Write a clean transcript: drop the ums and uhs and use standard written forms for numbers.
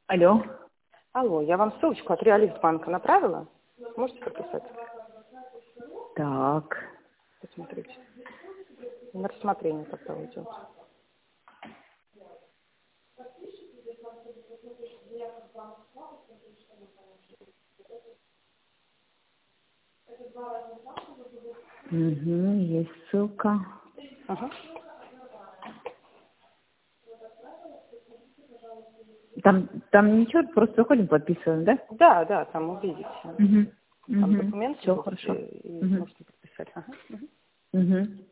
Алло. Алло, я вам ссылочку от Реалистбанка направила. Можете подписать? Так. Посмотрите. На рассмотрение тогда уйдет. Угу, есть ссылка. Ага. Там ничего, просто заходим, подписываем, да? Да, да, там увидите. Угу. Там Угу. документы Все будут, хорошо. и Угу. можете подписать. Ага. Угу.